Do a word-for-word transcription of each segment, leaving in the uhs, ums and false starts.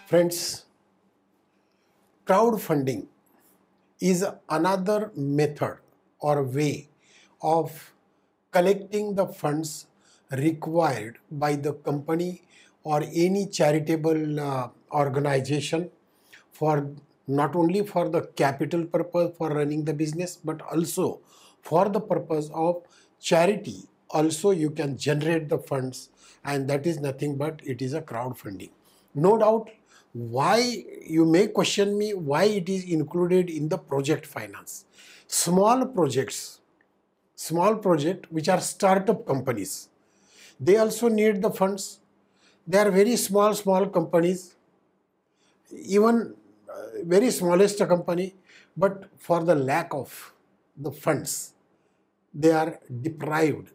Friends, crowdfunding is another method or way of collecting the funds required by the company or any charitable uh, organization for not only for the capital purpose for running the business, but also for the purpose of charity. Also you can generate the funds, and that is nothing but it is a crowdfunding. No doubt, why you may question me why it is included in the project finance. Small projects, small project which are startup companies, they also need the funds. They are very small, small companies, even uh, very smallest company, but for the lack of the funds, they are deprived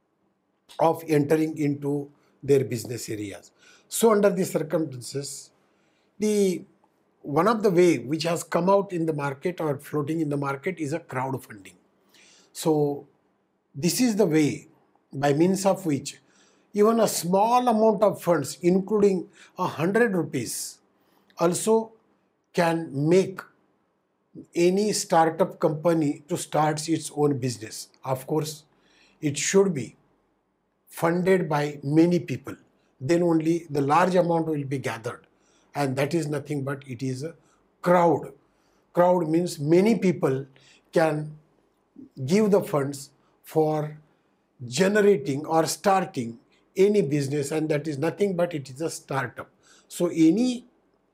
of entering into their business areas. So under these circumstances, the one of the way which has come out in the market or floating in the market is a crowdfunding. So this is the way by means of which even a small amount of funds, including a hundred rupees, also can make any startup company to start its own business. Of course, it should be funded by many people. Then only the large amount will be gathered. And that is nothing but it is a crowd. Crowd means many people can give the funds for generating or starting any business, and that is nothing but it is a startup. So any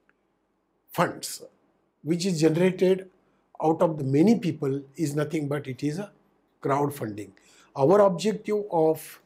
funds which is generated out of the many people is nothing but it is a crowdfunding. Our objective of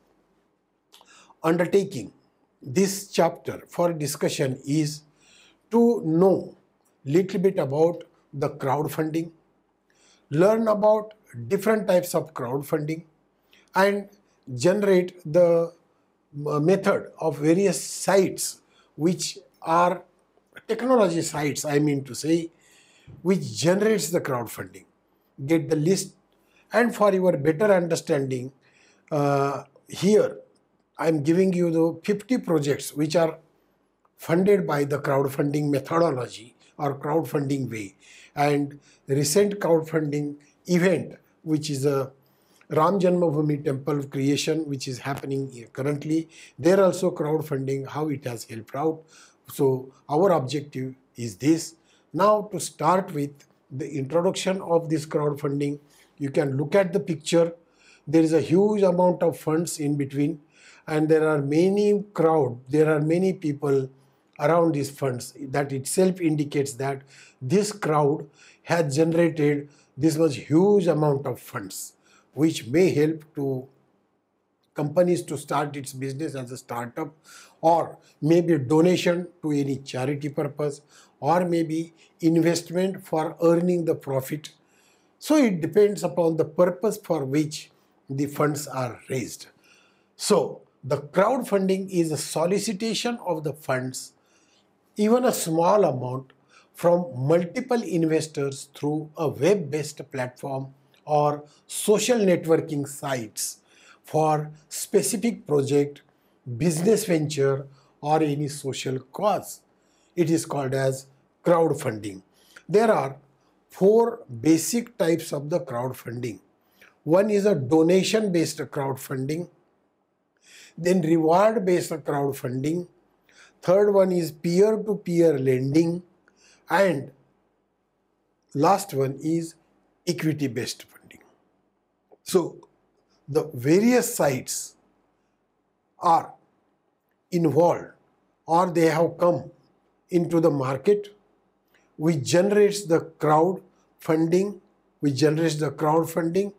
undertaking this chapter for discussion is to know little bit about the crowdfunding, learn about different types of crowdfunding, and generate the method of various sites which are technology sites, I mean to say, which generates the crowdfunding. Get the list, and for your better understanding, uh, here I am giving you the fifty projects which are funded by the crowdfunding methodology or crowdfunding way. And recent crowdfunding event, which is a Ram Janmabhoomi temple creation, which is happening currently, there also crowdfunding, how it has helped out. So our objective is this. Now to start with the introduction of this crowdfunding, you can look at the picture. There is a huge amount of funds in between, and there are many crowd, there are many people around these funds. That itself indicates that this crowd has generated this much huge amount of funds, which may help to companies to start its business as a startup, or maybe donation to any charity purpose, or maybe investment for earning the profit. So it depends upon the purpose for which the funds are raised. So the crowdfunding is a solicitation of the funds, even a small amount, from multiple investors through a web-based platform or social networking sites for specific project, business venture, or any social cause. It is called as crowdfunding. There are four basic types of the crowdfunding. One is a donation-based crowdfunding, then reward-based crowdfunding, third one is peer-to-peer lending, and last one is equity-based funding. So the various sites are involved, or they have come into the market, which generates the crowd funding, which generates the crowdfunding,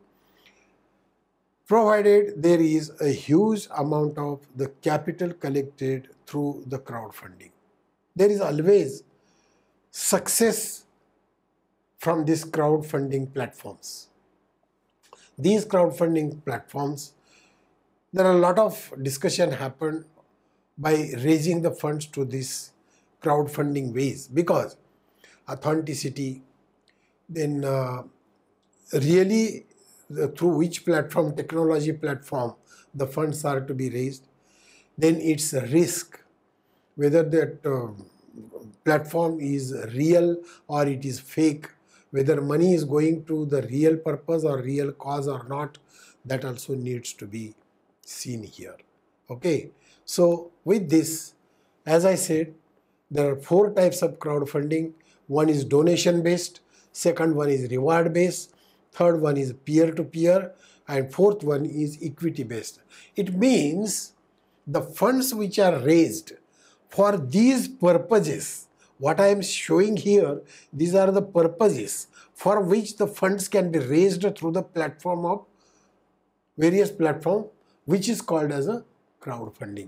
provided there is a huge amount of the capital collected through the crowdfunding. There is always success from these crowdfunding platforms. These crowdfunding platforms, there are a lot of discussion happened by raising the funds to these crowdfunding ways, because authenticity, then uh, really the, through which platform, technology platform, the funds are to be raised, then it's a risk, whether that uh, platform is real or it is fake, whether money is going to the real purpose or real cause or not, that also needs to be seen here. Okay, so with this, as I said, there are four types of crowdfunding. One is donation based, second one is reward based, third one is peer to peer, and fourth one is equity based. It means the funds which are raised for these purposes, what I am showing here, these are the purposes for which the funds can be raised through the platform of various platform, which is called as a crowdfunding.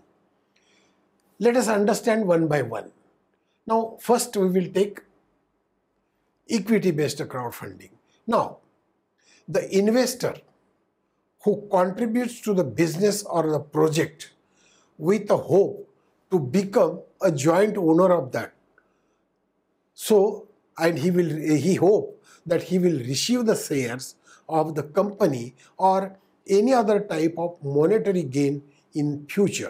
Let us understand one by one. Now, first we will take equity-based crowdfunding. Now, the investor who contributes to the business or the project with a hope to become a joint owner of that. So, and he will he hope that he will receive the shares of the company or any other type of monetary gain in future.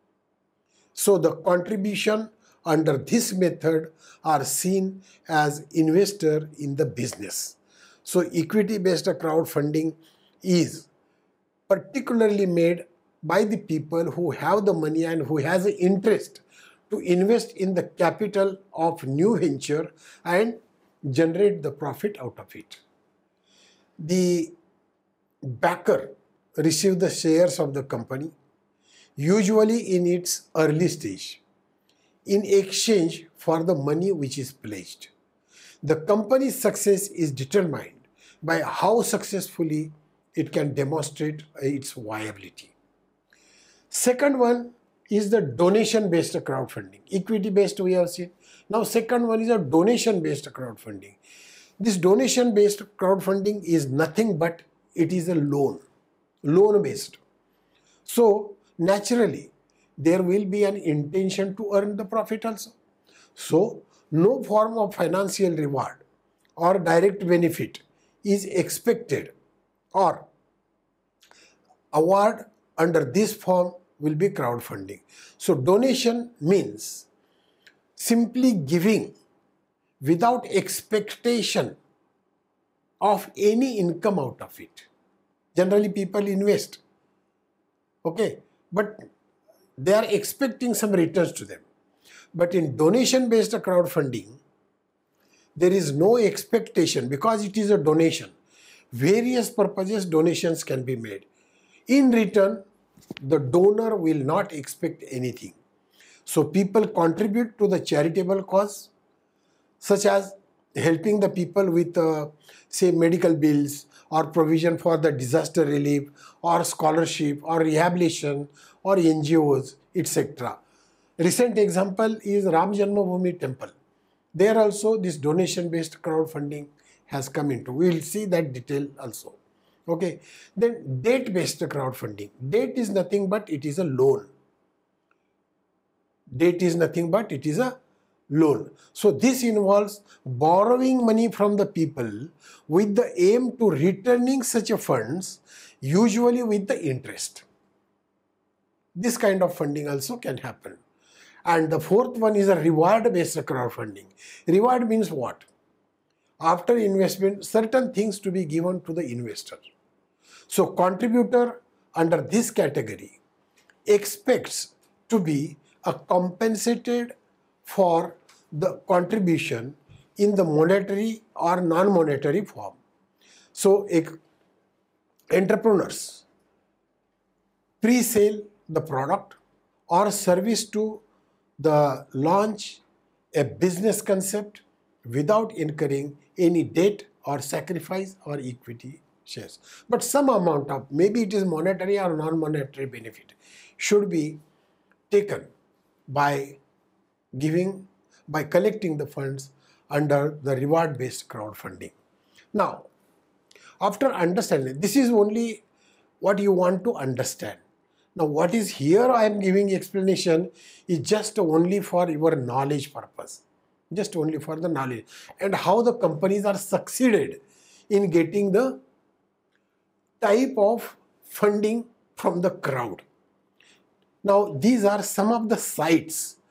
So the contribution under this method are seen as investor in the business. So equity-based crowdfunding is particularly made by the people who have the money and who has an interest to invest in the capital of new venture and generate the profit out of it. The backer receives the shares of the company, usually in its early stage, in exchange for the money which is pledged. The company's success is determined by how successfully it can demonstrate its viability. Second one is the donation-based crowdfunding. Equity-based we have seen. Now second one is a donation-based crowdfunding. This donation-based crowdfunding is nothing but it is a loan, loan-based. So naturally, there will be an intention to earn the profit also. So no form of financial reward or direct benefit is expected, or award under this form will be crowdfunding. So donation means simply giving without expectation of any income out of it. Generally people invest, okay, but they are expecting some returns to them. But in donation-based crowdfunding, there is no expectation because it is a donation. Various purposes donations can be made. In return, the donor will not expect anything. So people contribute to the charitable cause, such as helping the people with uh, say medical bills or provision for the disaster relief or scholarship or rehabilitation or N G Os, et cetera. Recent example is Ram Janmabhoomi Temple. There also this donation-based crowdfunding has come into. We will see that detail also. Okay. Then debt-based crowdfunding. Debt is nothing but it is a loan. Debt is nothing but it is a loan. So this involves borrowing money from the people with the aim to returning such a funds, usually with the interest. This kind of funding also can happen. And the fourth one is a reward-based crowdfunding. Reward means what? After investment, certain things to be given to the investor. So contributor under this category expects to be a compensated for the contribution in the monetary or non-monetary form. So entrepreneurs pre-sale the product or service to the launch a business concept without incurring any debt or sacrifice or equity shares. But some amount of, maybe it is monetary or non-monetary benefit, should be taken by giving, by collecting the funds under the reward-based crowdfunding. Now, after understanding, this is only what you want to understand. Now, what is here I am giving explanation is just only for your knowledge purpose, just only for the knowledge, and how the companies are succeeded in getting the type of funding from the crowd. Now, these are some of the sites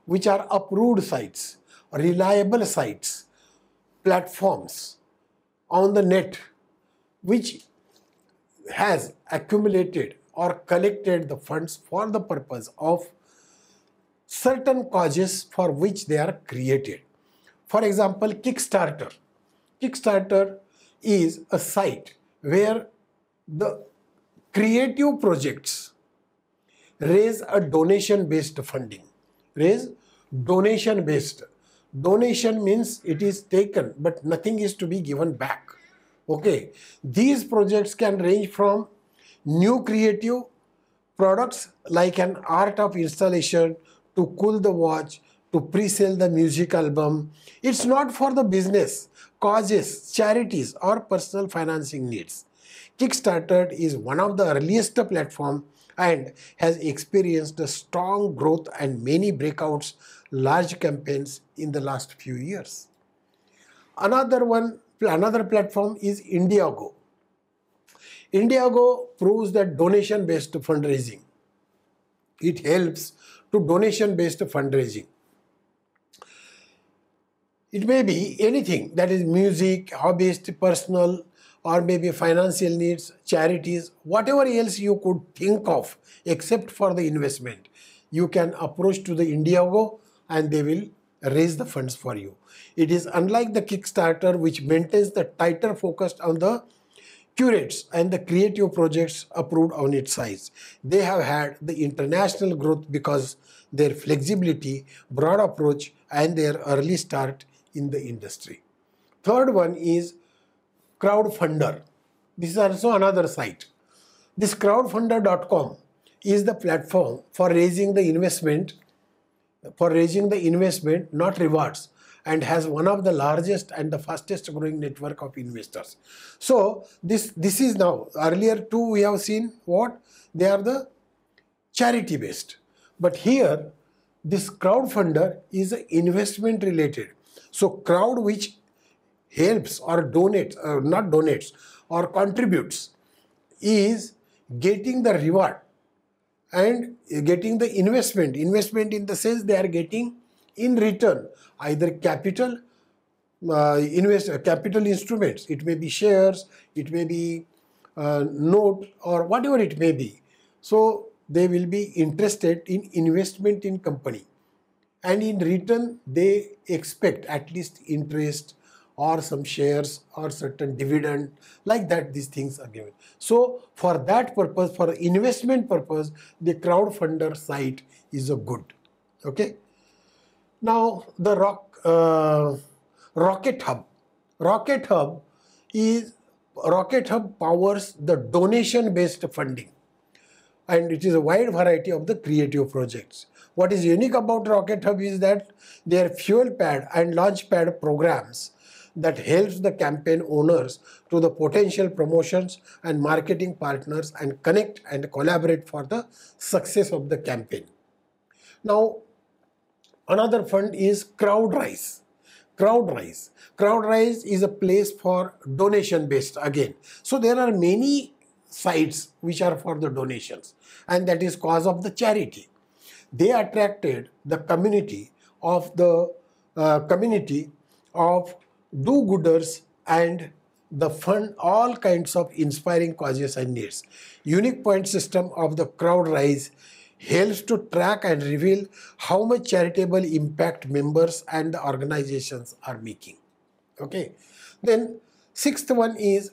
which are approved sites, reliable sites, platforms on the net, which has accumulated or collected the funds for the purpose of certain causes for which they are created. For example, Kickstarter. Kickstarter is a site where the creative projects raise a donation-based funding. Raise donation-based. Donation means it is taken, but nothing is to be given back. Okay. These projects can range from new creative products like an art of installation to cool the watch to pre-sell the music album. It's not for the business, causes, charities or personal financing needs. Kickstarter is one of the earliest platforms and has experienced a strong growth and many breakouts, large campaigns in the last few years. Another one, another platform is Indiegogo. Indiegogo proves that donation-based fundraising. It helps to donation-based fundraising. It may be anything, that is music, hobbyist, personal, or maybe financial needs, charities, whatever else you could think of except for the investment. You can approach to the Indiegogo and they will raise the funds for you. It is unlike the Kickstarter, which maintains the tighter focus on the curates and the creative projects approved on its size. They have had the international growth because their flexibility, broad approach, and their early start in the industry. Third one is Crowdfunder. This is also another site. This crowdfunder dot com is the platform for raising the investment, for raising the investment, not rewards, and has one of the largest and the fastest growing network of investors. So this, this is now, earlier too we have seen what? They are the charity based. But here this crowdfunder is investment related. So crowd which helps or donates, uh, not donates, or contributes is getting the reward and getting the investment. Investment in the sense they are getting in return either capital, uh, invest, uh, capital instruments. It may be shares, it may be uh, note or whatever it may be. So they will be interested in investment in company. And in return, they expect at least interest or some shares or certain dividend, like that these things are given. So for that purpose, for investment purpose, the crowdfunder site is a good. Okay. Now the rock, uh, Rocket Hub. Rocket Hub is, Rocket Hub powers the donation-based funding. And it is a wide variety of the creative projects. What is unique about Rocket Hub is that their fuel pad and launch pad programs that helps the campaign owners to the potential promotions and marketing partners and connect and collaborate for the success of the campaign. Now, another fund is CrowdRise. CrowdRise. CrowdRise is a place for donation based again. So there are many sites which are for the donations, and that is cause of the charity. They attracted the community of the uh, community of do-gooders and the fund all kinds of inspiring causes and needs. Unique point system of the CrowdRise helps to track and reveal how much charitable impact members and the organizations are making. Okay. Then sixth one is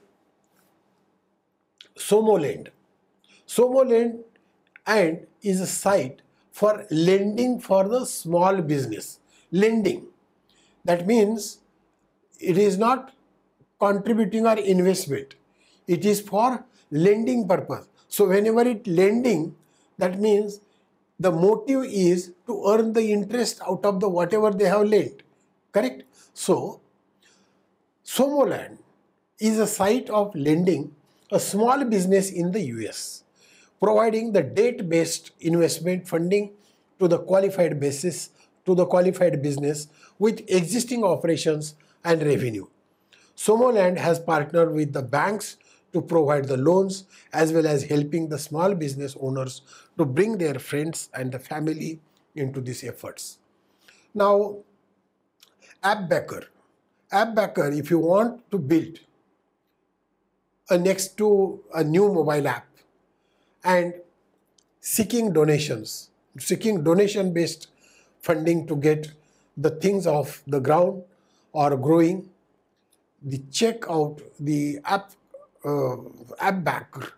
SomoLend. SomoLend and is a site for lending for the small business. Lending. That means it is not contributing or investment. It is for lending purpose. So whenever it lending, that means the motive is to earn the interest out of the whatever they have lent. Correct? So SomoLend is a site of lending a small business in the U S, providing the debt-based investment funding to the qualified basis to the qualified business with existing operations and revenue. SomoLend has partnered with the banks to provide the loans as well as helping the small business owners to bring their friends and the family into these efforts. Now, AppBacker. AppBacker, if you want to build a next to a new mobile app and seeking donations, seeking donation-based funding to get the things off the ground or growing, the check out the app uh, AppBacker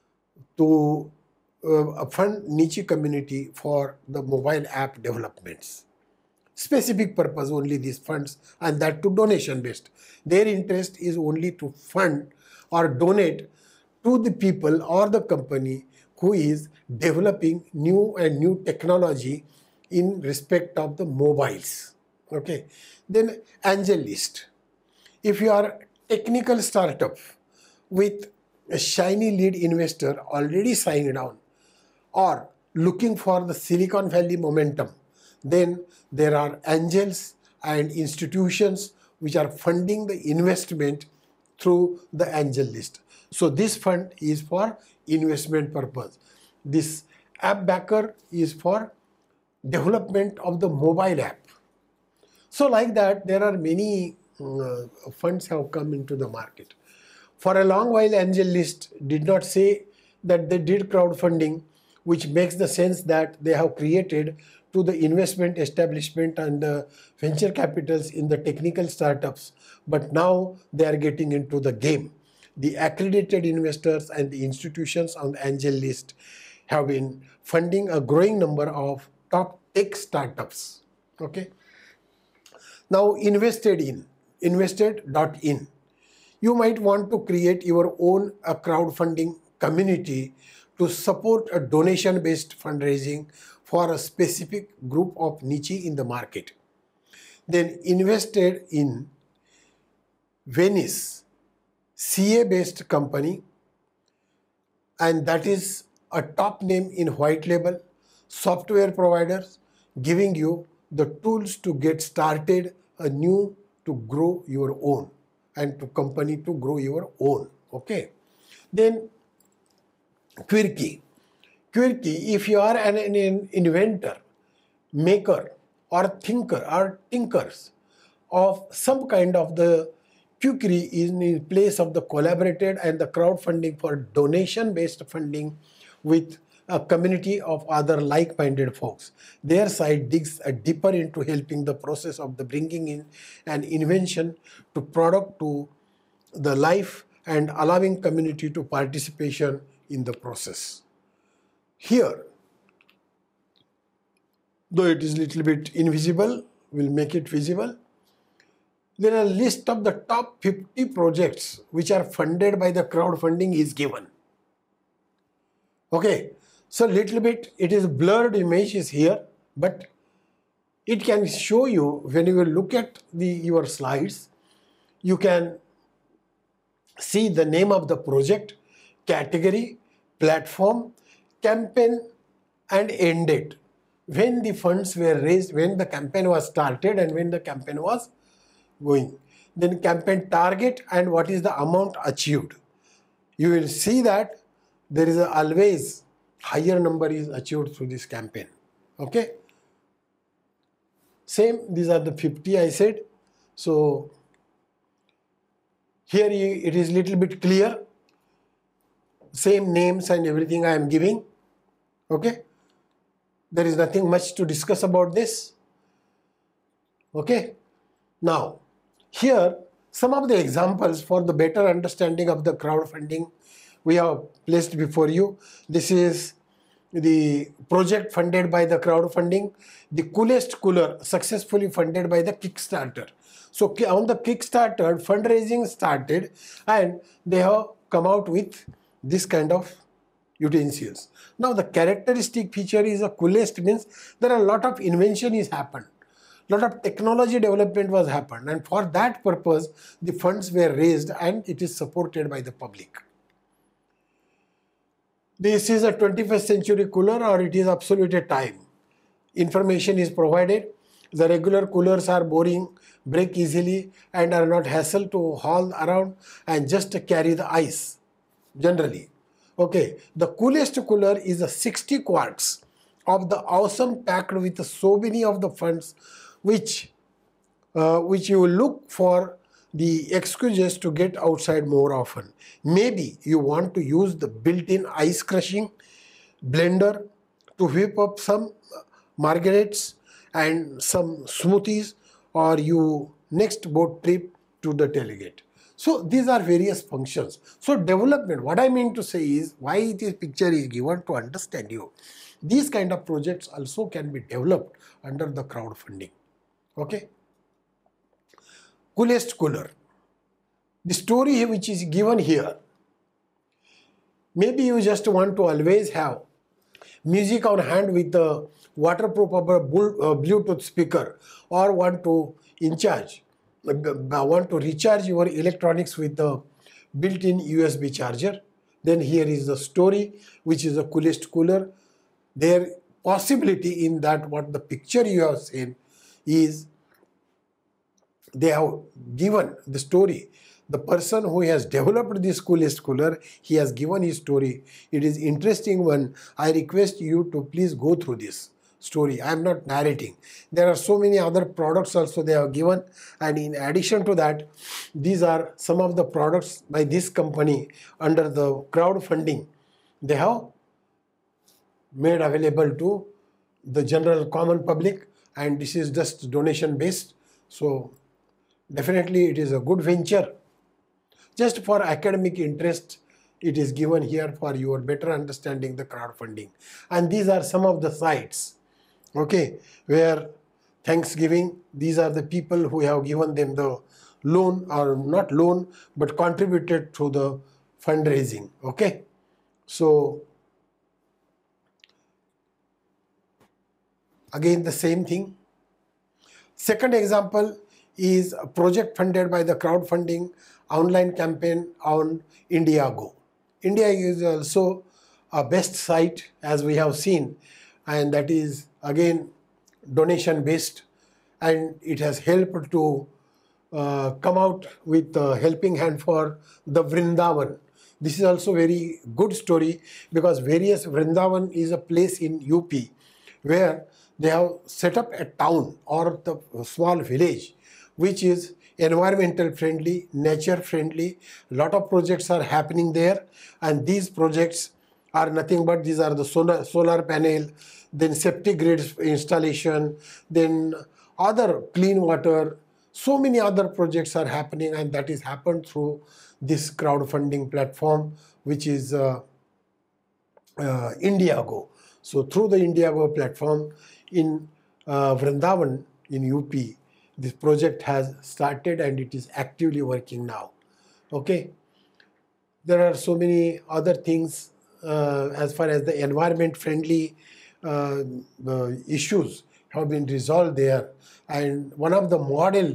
to uh, fund niche community for the mobile app developments. Specific purpose only these funds, and that to donation based. Their interest is only to fund or donate to the people or the company who is developing new and new technology in respect of the mobiles. Okay. Then AngelList. If you are technical startup with a shiny lead investor already signed on or looking for the Silicon Valley momentum, then there are angels and institutions which are funding the investment through the AngelList. So this fund is for investment purpose. This AppBacker is for development of the mobile app. So like that, there are many uh, funds have come into the market. For a long while, AngelList did not say that they did crowdfunding, which makes the sense that they have created to the investment establishment and the venture capitals in the technical startups. But now they are getting into the game. The accredited investors and the institutions on the AngelList have been funding a growing number of top tech startups. Okay. Now, invested in, invested dot in. You might want to create your own a crowdfunding community to support a donation-based fundraising for a specific group of niche in the market. Then invested in Venice, C A-based company, and that is a top name in white label software providers, giving you the tools to get started a new to grow your own and to company to grow your own. Okay. Then Quirky. Quirky, if you are an, an inventor, maker or thinker or tinkers of some kind of the Quirky is in place of the collaborated and the crowdfunding for donation-based funding with a community of other like-minded folks. Their side digs a deeper into helping the process of the bringing in an invention to product to the life and allowing community to participation in the process. Here, though it is a little bit invisible, we'll make it visible. Then a list of the top fifty projects which are funded by the crowdfunding is given. Okay, so little bit it is blurred image is here, but it can show you when you will look at the your slides, you can see the name of the project, category, platform, campaign and end date. When the funds were raised, when the campaign was started and when the campaign was going. Then campaign target and what is the amount achieved. You will see that there is a always higher number is achieved through this campaign. Okay. Same, these are the fifty I said. So here it is little bit clear. Same names and everything I am giving. Okay. There is nothing much to discuss about this. Okay. Now, here some of the examples for the better understanding of the crowdfunding we have placed before you. This is the project funded by the crowdfunding. The coolest cooler successfully funded by the Kickstarter. So on the Kickstarter, fundraising started and they have come out with this kind of utensils. Now the characteristic feature is a coolest means there are a lot of invention is happened. Lot of technology development was happened, and for that purpose the funds were raised and it is supported by the public. This is a twenty-first century cooler or it is absolute time. Information is provided. The regular coolers are boring, break easily and are not hassle to haul around and just carry the ice generally. Okay, the coolest cooler is a sixty quarts of the awesome packed with so many of the funds which, uh, which you will look for the excuses to get outside more often. Maybe you want to use the built-in ice crushing blender to whip up some margaritas and some smoothies, or you next boat trip to the tailgate. So these are various functions. So development, what I mean to say is, why this picture is given to understand you. These kind of projects also can be developed under the crowdfunding. Okay. Coolest cooler. The story which is given here, maybe you just want to always have music on hand with the waterproof Bluetooth speaker, or want to in charge, want to recharge your electronics with the built-in U S B charger. Then here is the story, which is the coolest cooler. Their possibility in that, what the picture you have seen is, they have given the story. The person who has developed this coolest cooler, he has given his story. It is interesting one. I request you to please go through this story. I am not narrating. There are so many other products also they have given, and in addition to that, these are some of the products by this company under the crowdfunding. They have made available to the general common public, and this is just donation based. So definitely it is a good venture. Just for academic interest, it is given here for your better understanding the crowdfunding. And these are some of the sites, okay, where Thanksgiving, these are the people who have given them the loan, or not loan, but contributed to the fundraising, okay. So again the same thing. Second example is a project funded by the crowdfunding online campaign on Indiago. India is also a best site, as we have seen, and that is again donation based, and it has helped to uh, come out with a helping hand for the Vrindavan. This is also very good story, because various Vrindavan is a place in U P where they have set up a town or the small village which is environmental friendly, nature friendly. A lot of projects are happening there, and these projects are nothing but, these are the solar, solar panel, then septic grid installation, then other clean water. So many other projects are happening, and that is happened through this crowdfunding platform, which is uh, uh, Indiago. So through the Indiago platform in uh, Vrindavan in U P, this project has started and it is actively working now. Okay. There are so many other things uh, as far as the environment friendly uh, the issues have been resolved there. And one of the model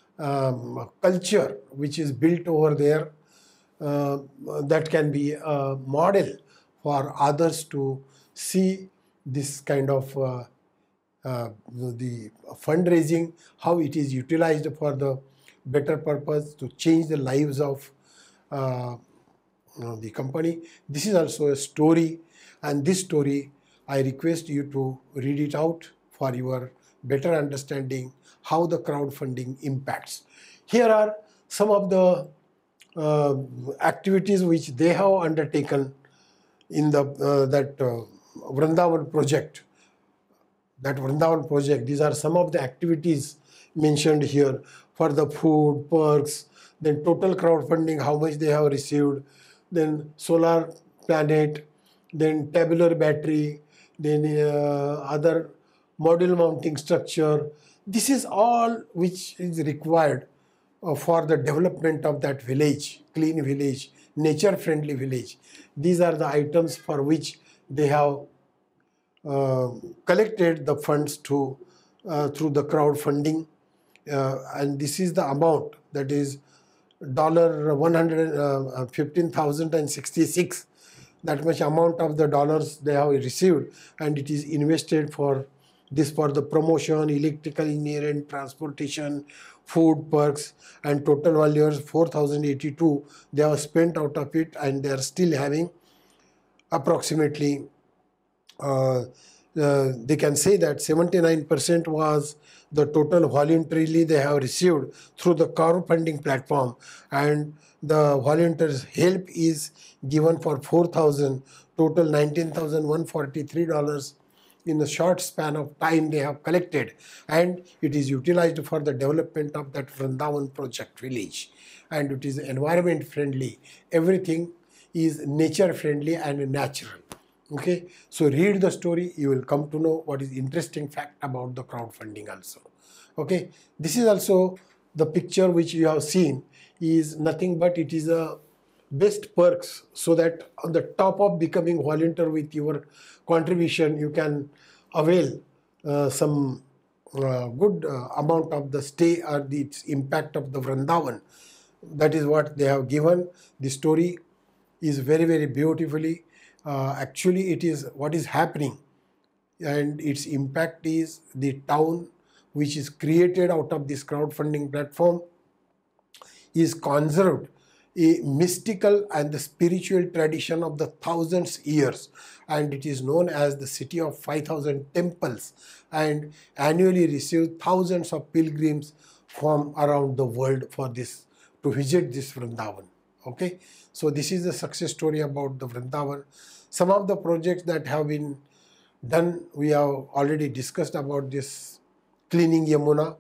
um, culture which is built over there, uh, that can be a model for others to see this kind of uh, uh, the fundraising, how it is utilized for the better purpose to change the lives of uh, you know, the company. This is also a story, and this story I request you to read it out for your better understanding how the crowdfunding impacts. Here are some of the uh, activities which they have undertaken in the uh, that uh, Vrindavan project. That Vrindavan project, these are some of the activities mentioned here for the food, perks, then total crowdfunding, how much they have received, then solar planet, then tabular battery, then uh, other module mounting structure. This is all which is required uh, for the development of that village, clean village, nature friendly village. These are the items for which they have uh, collected the funds to uh, through the crowdfunding, uh, and this is the amount, that is dollar one hundred fifteen thousand and sixty-six. That much amount of the dollars they have received, and it is invested for this, for the promotion, electrical engineering, transportation, food, perks, and total value is four thousand eighty-two. They have spent out of it, and they are still having approximately uh, uh, they can say that seventy-nine percent was the total voluntarily they have received through the crowdfunding platform, and the volunteers' help is given for four thousand, total nineteen thousand one hundred forty-three dollars in a short span of time they have collected, and it is utilized for the development of that Vrindavan project village, and it is environment friendly. Everything is nature friendly and natural. Okay, so read the story, you will come to know what is interesting fact about the crowdfunding also. Okay, this is also the picture which you have seen is nothing but it is a best perks, so that on the top of becoming volunteer with your contribution you can avail uh, some uh, good uh, amount of the stay or the its impact of the Vrindavan. That is what they have given. The story is very very beautifully. Uh, actually it is what is happening, and its impact is the town which is created out of this crowdfunding platform is conserved a mystical and the spiritual tradition of the thousands years, and it is known as the city of five thousand temples, and annually receive thousands of pilgrims from around the world for this to visit this Vrindavan. Okay, so this is the success story about the Vrindavan. Some of the projects that have been done, we have already discussed about this cleaning Yamuna,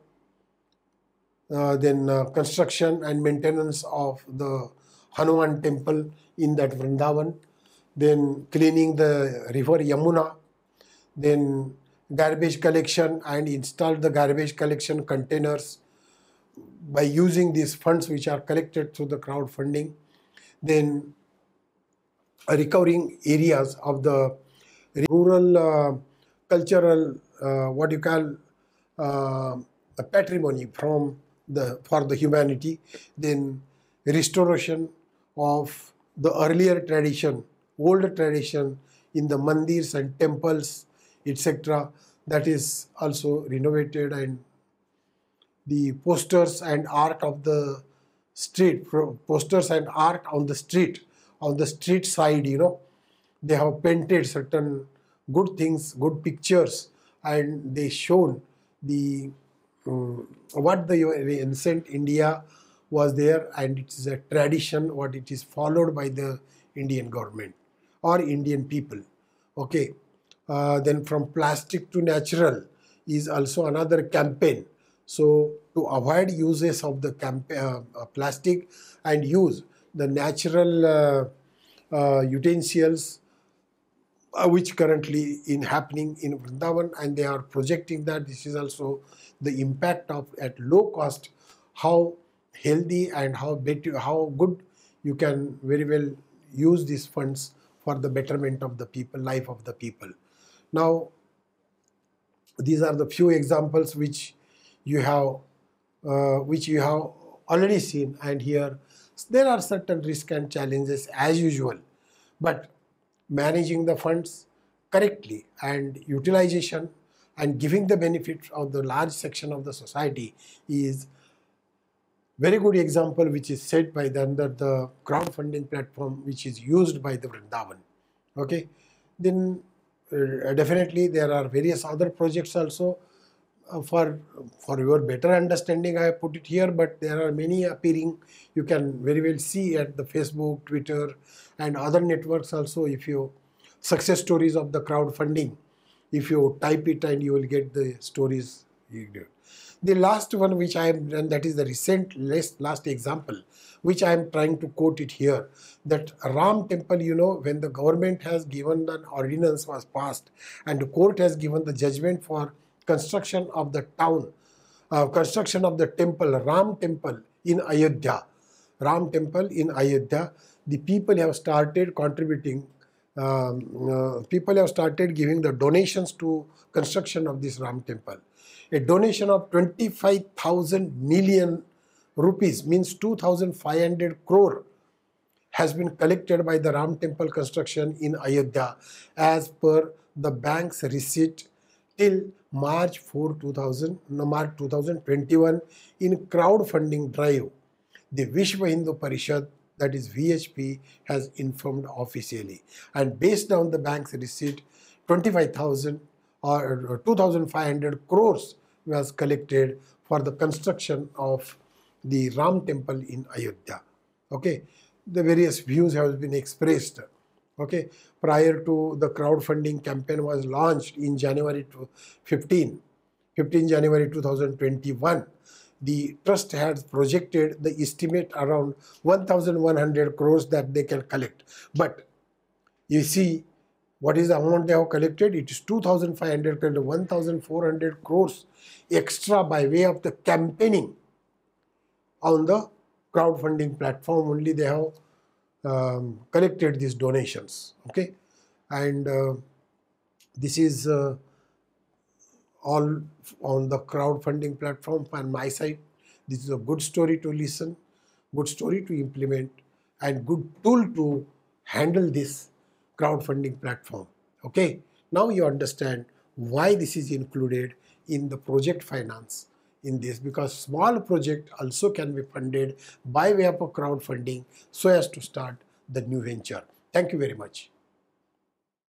uh, then uh, construction and maintenance of the Hanuman temple in that Vrindavan, then cleaning the river Yamuna, then garbage collection and install the garbage collection containers by using these funds which are collected through the crowdfunding, then recovering areas of the rural uh, cultural uh, what you call uh, patrimony from the for the humanity, then restoration of the earlier tradition, old tradition in the mandirs and temples, et cetera. That is also renovated, and the posters and art of the street, posters and art on the street, on the street side, you know, they have painted certain good things, good pictures, and they shown the um, what the ancient India was there, and it is a tradition what it is followed by the Indian government or Indian people. Okay, uh, then from plastic to natural is also another campaign. So to avoid uses of the uh, uh, plastic and use the natural uh, uh, utensils uh, which currently in happening in Vrindavan, and they are projecting that this is also the impact of at low cost, how healthy and how better, how good you can very well use these funds for the betterment of the people, life of the people. Now, these are the few examples which you have, uh, which you have already seen, and here there are certain risks and challenges as usual, but managing the funds correctly and utilization and giving the benefit of the large section of the society is very good example which is set by the under the crowdfunding platform which is used by the Vrindavan. Okay, then uh, definitely there are various other projects also. Uh, for for your better understanding I put it here, but there are many appearing. You can very well see at the Facebook, Twitter and other networks also. If you success stories of the crowdfunding, if you type it and you will get the stories. The last one which I am, and that is the recent last, last example which I am trying to quote it here, that Ram temple, you know, when the government has given an ordinance was passed and the court has given the judgment for construction of the town, uh, construction of the temple, Ram temple in Ayodhya. Ram temple in Ayodhya, the people have started contributing, um, uh, people have started giving the donations to construction of this Ram temple. A donation of twenty-five thousand million rupees, means two thousand five hundred crore, has been collected by the Ram temple construction in Ayodhya as per the bank's receipt till March fourth, two thousand, no, March two thousand twenty-one in crowdfunding drive. The Vishwa Hindu Parishad, that is V H P, has informed officially, and based on the bank's receipt, twenty-five thousand or two thousand five hundred crores was collected for the construction of the Ram temple in Ayodhya. Okay, the various views have been expressed. Okay, prior to the crowdfunding campaign was launched in January fifteenth, January two thousand twenty-one. The trust has projected the estimate around one thousand one hundred crores that they can collect. But you see, what is the amount they have collected? It is two thousand five hundred crores, one thousand four hundred crores extra by way of the campaigning on the crowdfunding platform. Only they have um, collected these donations. Okay, and uh, this is uh, all on the crowdfunding platform on my side. This is a good story to listen, good story to implement, and good tool to handle this crowdfunding platform. Okay, now you understand why this is included in the project finance in this, because small project also can be funded by way of a crowdfunding so as to start the new venture. Thank you very much.